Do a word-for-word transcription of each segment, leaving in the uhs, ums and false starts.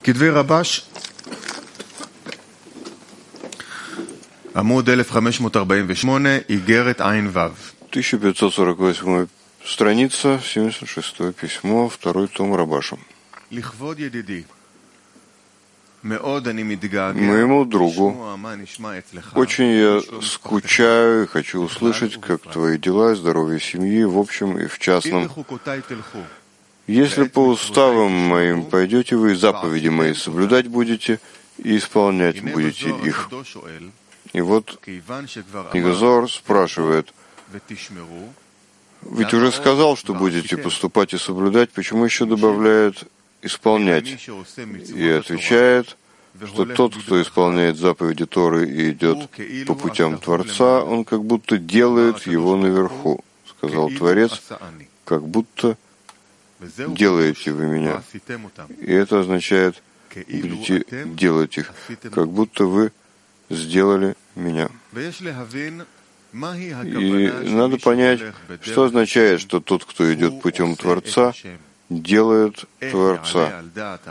כתבי רבש, עמוד אלף חמש מאות ארבעים ושמונה, איגרת עין וו. тысяча пятьсот сорок восьмая страница, семьдесят шестое письмо, второй том Рабаша. לכבוד ידידי, מאוד אני מתגעגע. Моему другу, очень я скучаю и хочу услышать, как твои дела и здоровье семьи в общем и в частном. Если по уставам моим пойдете вы, заповеди мои соблюдать будете и исполнять будете их. И вот Нигазор спрашивает: ведь уже сказал, что будете поступать и соблюдать, почему еще добавляет исполнять? И отвечает, что тот, кто исполняет заповеди Торы и идет по путям Творца, он как будто делает его наверху. Сказал Творец, как будто делаете вы меня. И это означает, будете делать их, как будто вы сделали меня. И надо понять, что означает, что тот, кто идет путем Творца, делает Творца.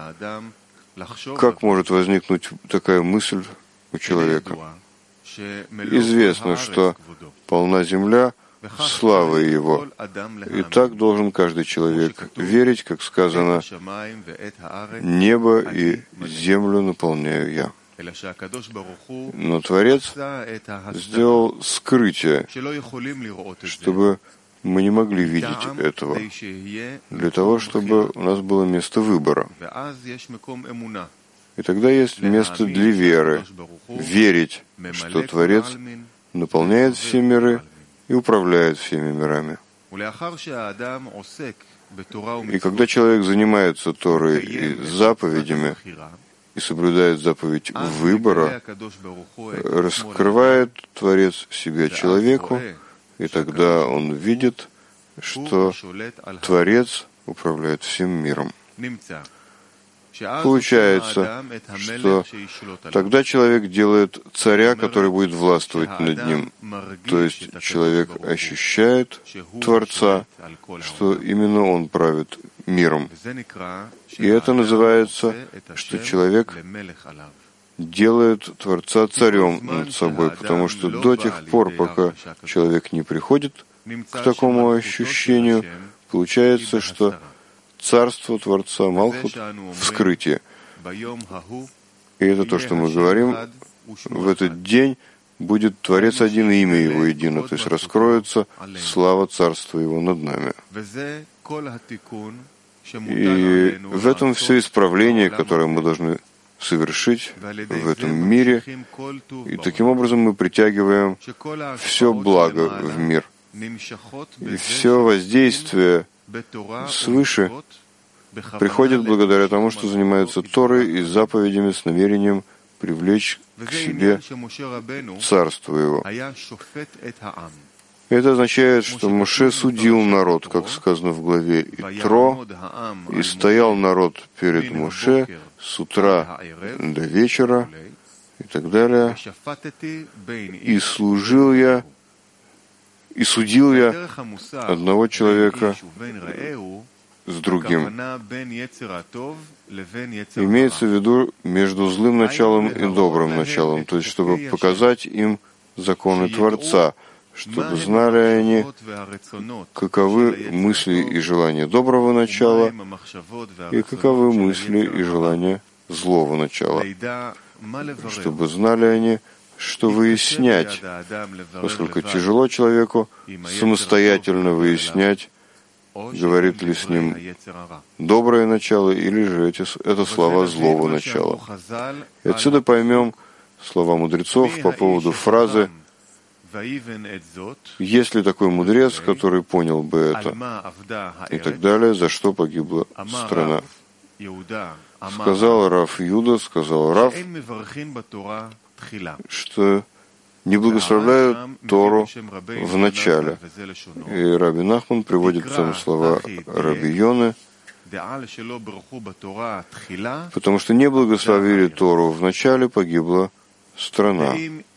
Как может возникнуть такая мысль у человека? Известно, что полна земля славы Его. И так должен каждый человек верить, как сказано: «Небо и землю наполняю я». Но Творец сделал скрытие, чтобы мы не могли видеть этого, для того, чтобы у нас было место выбора. И тогда есть место для веры, верить, что Творец наполняет все миры и управляет всеми мирами. И когда человек занимается Торой и заповедями, и соблюдает заповедь выбора, раскрывает Творец себя человеку, и тогда он видит, что Творец управляет всем миром. Получается, что тогда человек делает царя, который будет властвовать над ним. То есть человек ощущает Творца, что именно он правит миром. И это называется, что человек делает Творца царем над собой, потому что до тех пор, пока человек не приходит к такому ощущению, получается, что царство Творца Малхут в скрытии. И это то, что мы говорим, в этот день будет Творец один, и имя Его едино, то есть раскроется слава Царства Его над нами. И в этом все исправление, которое мы должны совершить в этом мире, и таким образом мы притягиваем все благо в мир. И все воздействие свыше приходит благодаря тому, что занимаются Торой и заповедями с намерением привлечь к себе царство Его. Это означает, что Моше судил народ, как сказано в главе Итро, и стоял народ перед Моше с утра до вечера и так далее, и служил я, и судил я одного человека с другим. Имеется в виду между злым началом и добрым началом, то есть чтобы показать им законы Творца, чтобы знали они, каковы мысли и желания доброго начала и каковы мысли и желания злого начала, чтобы знали они, что выяснять, поскольку тяжело человеку самостоятельно выяснять, говорит ли с ним доброе начало или же эти, это слова злого начала. И отсюда поймем слова мудрецов по поводу фразы: есть ли такой мудрец, который понял бы это? И так далее, за что погибла страна. Сказал Рав Юда, сказал Рав, что не благословляют Тору в начале. И Раби Нахман приводит к этому слова Раби Йоны, потому что не благословили Тору в начале, погибла страна,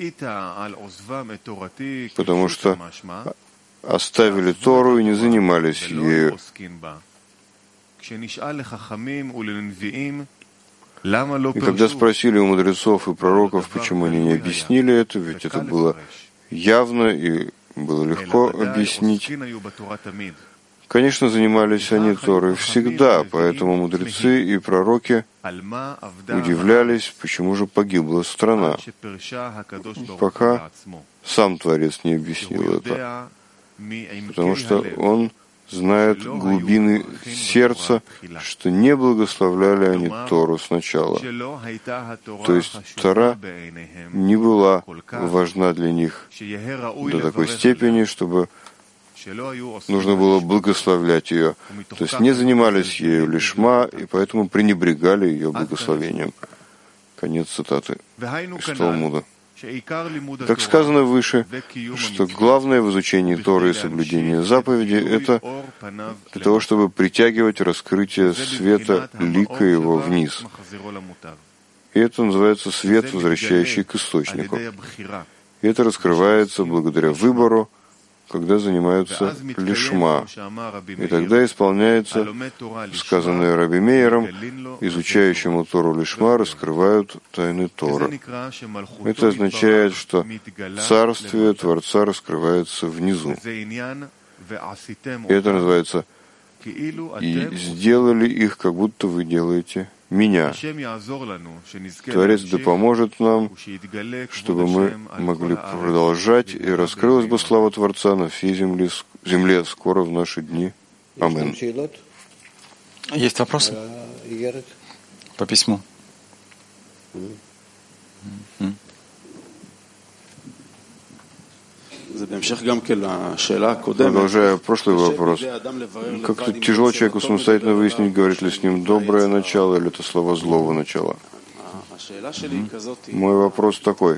потому что оставили Тору и не занимались ею. И когда спросили у мудрецов и пророков, почему они не объяснили это, ведь это было явно и было легко объяснить. Конечно, занимались они Торой всегда, поэтому мудрецы и пророки удивлялись, почему же погибла страна, пока сам Творец не объяснил это. Потому что Он знает глубины сердца, что не благословляли они Тору сначала. То есть Тора не была важна для них до такой степени, чтобы нужно было благословлять ее. То есть не занимались ею лишма, и поэтому пренебрегали ее благословением. Конец цитаты из Талмуда. Как сказано выше, что главное в изучении Торы и соблюдении заповеди — это для того, чтобы притягивать раскрытие света лика его вниз. И это называется свет, возвращающий к источнику. И это раскрывается благодаря выбору, когда занимаются лишма. И тогда исполняется сказанное Раби Мейером: изучающему Тору лишма раскрывают тайны Торы. Это означает, что царствие Творца раскрывается внизу. И это называется «и сделали их, как будто вы делаете меня». Творец да поможет нам, чтобы мы могли продолжать, и раскрылась бы слава Творца на всей земле, земле скоро в наши дни. Амин. Есть вопросы по письму? Продолжая прошлый вопрос, как-то тяжело человеку самостоятельно выяснить, говорит ли с ним доброе начало или это слово злого начала. Мой вопрос такой.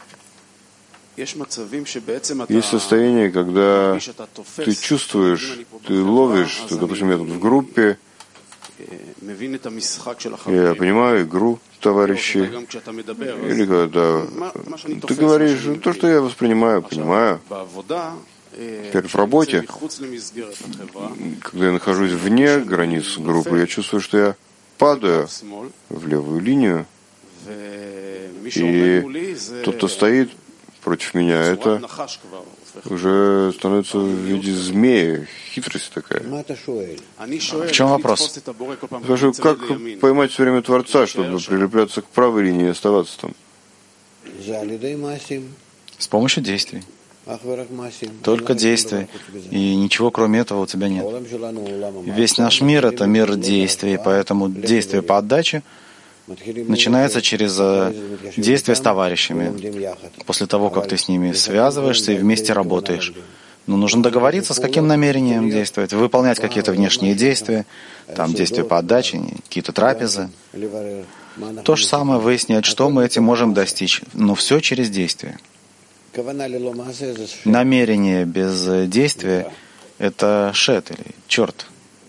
Есть состояние, когда ты чувствуешь, ты ловишь, что, допустим, я тут в группе, я понимаю игру товарищей, или когда ты говоришь то, что я воспринимаю, понимаю. Теперь в работе, когда я нахожусь вне границ группы, я чувствую, что я падаю в левую линию, и тот, кто стоит против меня, это уже становится в виде змеи, хитрость такая. В чем вопрос? Скажу, как поймать все время Творца, чтобы прилепляться к правой линии и оставаться там? С помощью действий. Только действий. И ничего кроме этого у тебя нет. Весь наш мир — это мир действий, поэтому действие по отдаче начинается через действия с товарищами. После того, как ты с ними связываешься и вместе работаешь. Но нужно договориться, с каким намерением действовать, выполнять какие-то внешние действия, там действия по отдаче, какие-то трапезы. То же самое выяснять, что мы этим можем достичь, но все через действие. Намерение без действия — это шет или черт.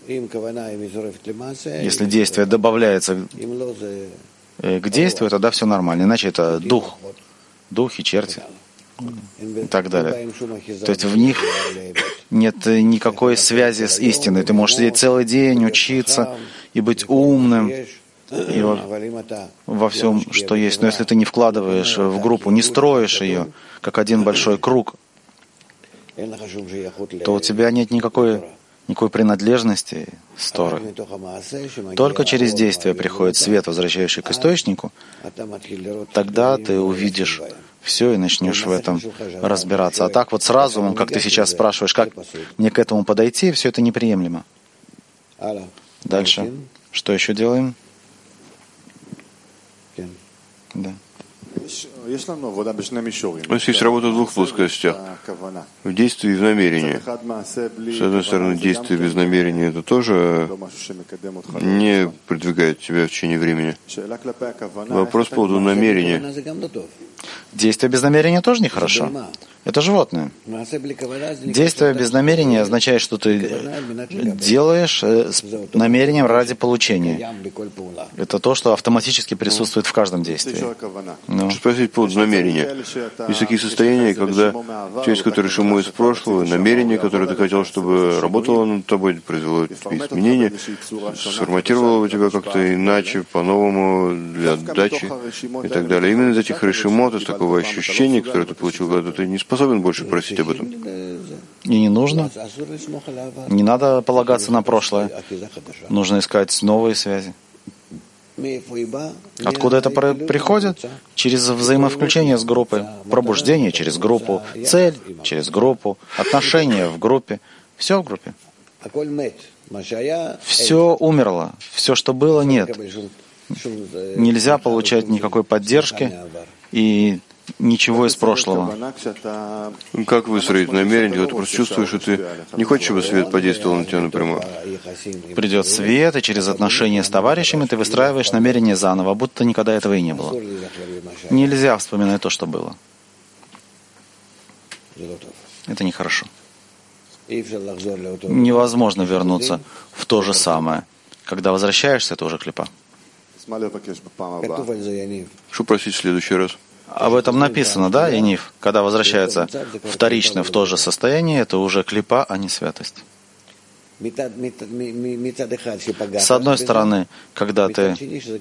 Если действие добавляется к действию, тогда все нормально. Иначе это дух, дух и черти и так далее. То есть в них нет никакой связи с истиной. Ты можешь сидеть целый день, учиться и быть умным и во, во всем, что есть. Но если ты не вкладываешь в группу, не строишь ее, как один большой круг, то у тебя нет никакой никакой принадлежности с Торой. Только через действие приходит свет, возвращающий к источнику, тогда ты увидишь все и начнешь в этом разбираться. А так вот с разумом, как ты сейчас спрашиваешь, как мне к этому подойти, все это неприемлемо. Дальше. Что еще делаем? Да. У нас есть работа в двух плоскостях. В действии и в намерении. С одной стороны, действие без намерения — это тоже не продвигает тебя в течение времени. Вопрос по поводу намерения. Действие без намерения тоже нехорошо. Это животное. Действие без намерения означает, что ты делаешь с намерением ради получения. Это то, что автоматически присутствует в каждом действии. Но. Спросить по поводу намерения. Есть такие состояния, когда часть, которая шуму из прошлого, намерение, которое ты хотел, чтобы работало над тобой, произвело изменения, сформатировало тебя как-то иначе, по-новому, для отдачи и так далее. Именно из этих решимот, из такого ощущения, которое ты получил, когда ты не способен больше просить об этом. И не нужно. Не надо полагаться на прошлое. Нужно искать новые связи. Откуда это приходит? Через взаимовключение с группой. Пробуждение через группу. Цель через группу. Отношения в группе. Все в группе. Все умерло. Все, что было, нет. Нельзя получать никакой поддержки и ничего из прошлого. Как выстроить намерение, когда ты просто чувствуешь, что ты не хочешь, чтобы свет подействовал на тебя напрямую? Придет свет, и через отношения с товарищами ты выстраиваешь намерение заново, будто никогда этого и не было. Нельзя вспоминать то, что было. Это нехорошо. Невозможно вернуться в то же самое. Когда возвращаешься, это уже клипа. Что просить в следующий раз? Об этом написано, да, Яниф? Когда возвращается вторично в то же состояние, это уже клипа, а не святость. С одной стороны, когда ты,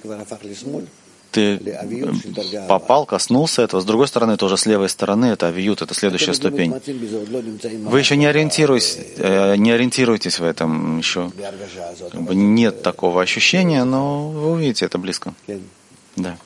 ты попал, коснулся этого, с другой стороны, тоже с левой стороны, это авиют, это следующая ступень. Вы еще не ориентируетесь, не ориентируетесь в этом еще. Как бы нет такого ощущения, но вы увидите, это близко. Да.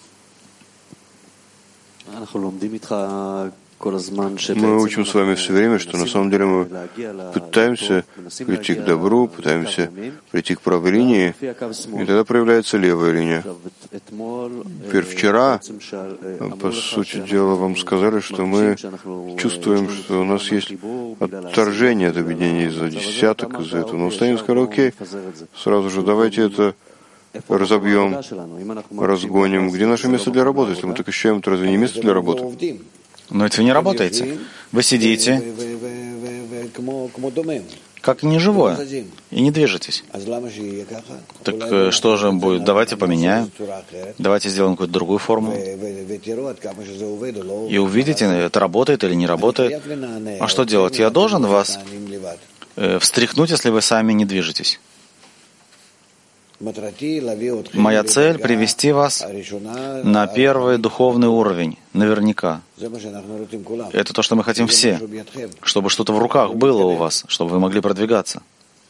Мы учим с вами все время, что на самом деле мы пытаемся прийти к добру, пытаемся прийти к правой линии, и тогда проявляется левая линия. Теперь вчера, по сути дела, вам сказали, что мы чувствуем, что у нас есть отторжение от объединения из-за десяток, из-за этого. Но Устанин сказал, окей, сразу же давайте это разобьем, разгоним. Где наше место для работы? Если мы так ощущаем, то разве не место для работы? Но ведь вы не работаете. Вы сидите, как неживое, и не движетесь. Так что же будет? Давайте поменяем. Давайте сделаем какую-то другую форму. И увидите, это работает или не работает. А что делать? Я должен вас встряхнуть, если вы сами не движетесь. Моя цель — привести вас на первый духовный уровень, наверняка. Это то, что мы хотим все, чтобы что-то в руках было у вас, чтобы вы могли продвигаться.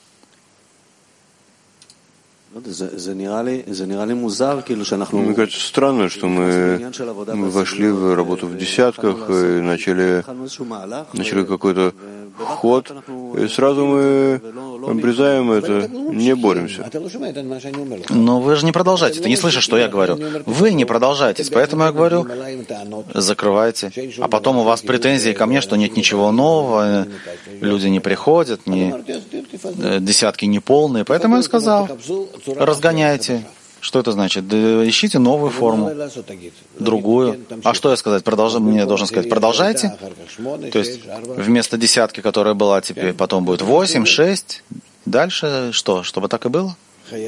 Мне кажется странно, что мы, мы вошли в работу в десятках и начали, начали какой-то ход, и сразу мы обрезаем это, не боремся. Но вы же не продолжаете, ты не слышишь, что я говорю. Вы не продолжаетесь, поэтому я говорю, закрывайте. А потом у вас претензии ко мне, что нет ничего нового, люди не приходят, не, десятки не полные. Поэтому я сказал, разгоняйте. Что это значит? Ищите новую форму, другую. А что я сказать? Продолж... Мне должен сказать, продолжайте. То есть вместо десятки, которая была, теперь потом будет восемь, шесть. Дальше что? Чтобы так и было?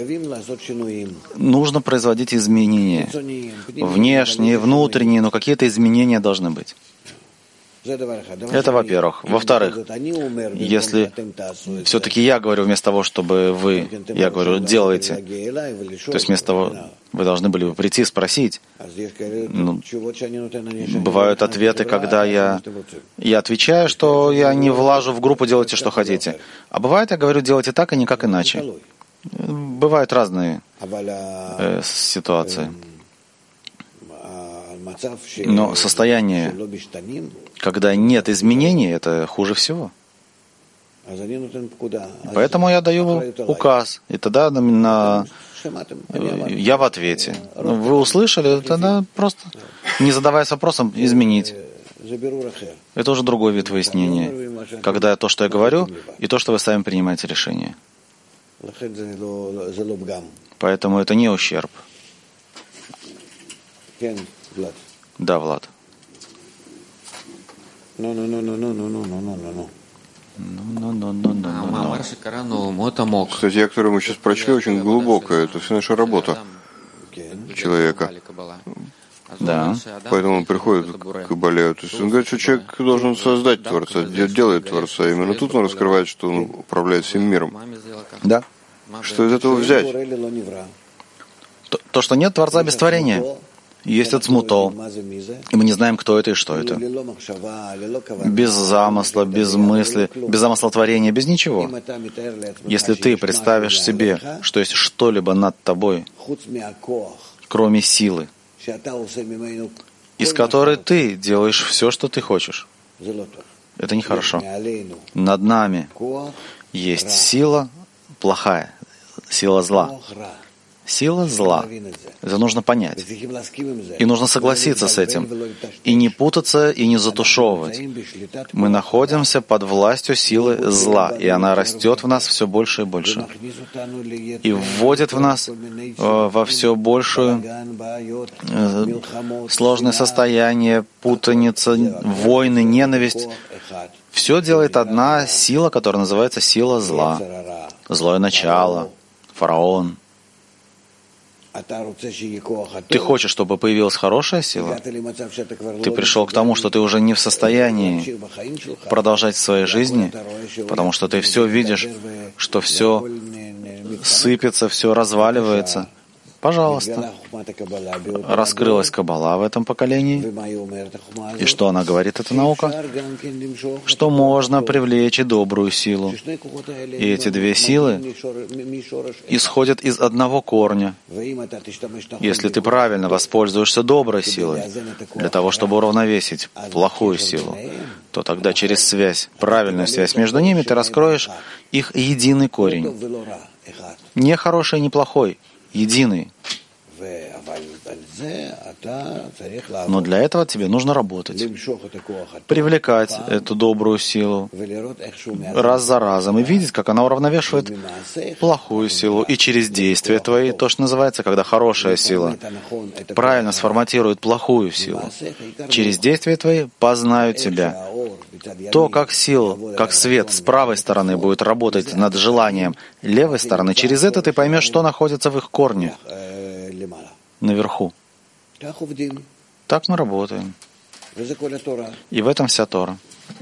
Нужно производить изменения. Внешние, внутренние, но какие-то изменения должны быть. Это во-первых. Во-вторых, если все-таки я говорю вместо того, чтобы вы, я говорю, делайте, то есть вместо того, вы должны были бы прийти, спросить. Ну, бывают ответы, когда я, я отвечаю, что я не влажу в группу, делайте, что хотите. А бывает, я говорю, делайте так и никак иначе. Бывают разные э, ситуации. Но состояние, когда нет изменений, это хуже всего. Поэтому я даю указ, и тогда на, на, я в ответе. Вы услышали, тогда просто, не задаваясь вопросом, изменить. Это уже другой вид выяснения, когда то, что я говорю, и то, что вы сами принимаете решение. Поэтому это не ущерб. Да, Влад. Статья, которую мы сейчас прочли, очень глубокая. Это вся наша работа человека. Да. Поэтому он приходит к Кабале. То есть он говорит, что человек должен создать Творца, делает Творца. Именно тут он раскрывает, что он управляет всем миром. Да. Что из этого взять? То, то что нет Творца без творения. Есть ацмуто. И мы не знаем, кто это и что это. Без замысла, без мысли, без замысла творения, без ничего. Если ты представишь себе, что есть что-либо над тобой, кроме силы, из которой ты делаешь все, что ты хочешь, это нехорошо. Над нами есть сила плохая, сила зла. Сила зла. Это нужно понять. И нужно согласиться с этим. И не путаться, и не затушевывать. Мы находимся под властью силы зла, и она растет в нас все больше и больше. И вводит в нас э, во все большее э, сложное состояние, путаница, войны, ненависть. Все делает одна сила, которая называется сила зла. Злое начало, фараон. Ты хочешь, чтобы появилась хорошая сила? Ты пришел к тому, что ты уже не в состоянии продолжать в своей жизни, потому что ты все видишь, что все сыпется, все разваливается. Пожалуйста. Раскрылась Каббала в этом поколении. И что она говорит, эта наука? Что можно привлечь и добрую силу. И эти две силы исходят из одного корня. Если ты правильно воспользуешься доброй силой для того, чтобы уравновесить плохую силу, то тогда через связь, правильную связь между ними, ты раскроешь их единый корень. Не хороший, не плохой. Единый. Но для этого тебе нужно работать, привлекать эту добрую силу раз за разом и видеть, как она уравновешивает плохую силу. И через действия твои, то, что называется, когда хорошая сила правильно сформатирует плохую силу, через действия твои познают тебя. То, как сила, как свет с правой стороны будет работать над желанием левой стороны, через это ты поймешь, что находится в их корне, наверху. Так мы работаем. И в этом вся Тора.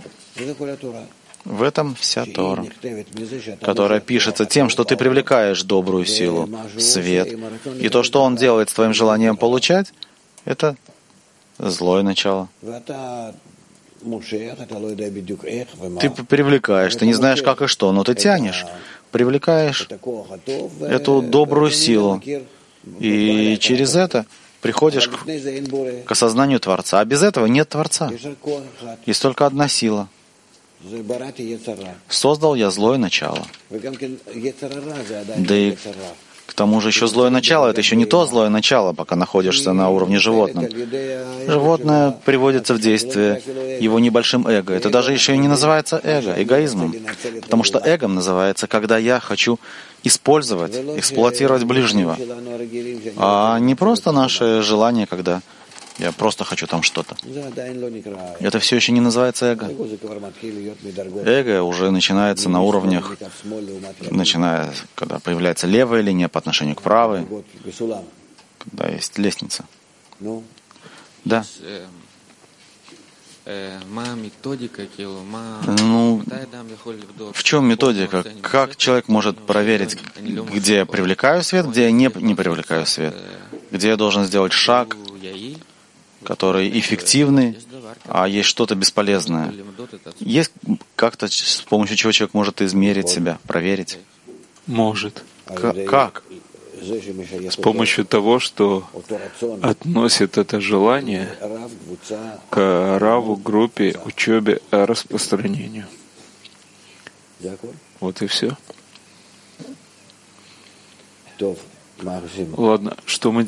В этом вся Тора, которая пишется тем, что ты привлекаешь добрую силу, свет. И то, что он делает с твоим желанием получать, это злое начало. Ты привлекаешь, ты не знаешь, как и что, но ты тянешь, привлекаешь эту добрую силу. И через это приходишь к, к осознанию Творца. А без этого нет Творца. Есть только одна сила. Создал я злое начало. Да и к тому же еще злое начало — это еще не то злое начало, пока находишься на уровне животном. Животное приводится в действие его небольшим эго. Это даже еще и не называется эго, эгоизмом. Потому что эгом называется, когда я хочу использовать, эксплуатировать ближнего. А не просто наше желание, когда я просто хочу там что-то. Это все еще не называется эго. Эго уже начинается на уровнях, начиная, когда появляется левая линия по отношению к правой, когда есть лестница. Да. Ну, в чем методика? Как человек может проверить, где я привлекаю свет, где я не, не привлекаю свет? Где я должен сделать шаг, который эффективный, а есть что-то бесполезное? Есть как-то, с помощью чего человек может измерить себя, проверить? Может. К- как? С помощью того, что относит это желание к раву, группе, учебе, распространению. Вот и все. Ладно, что мы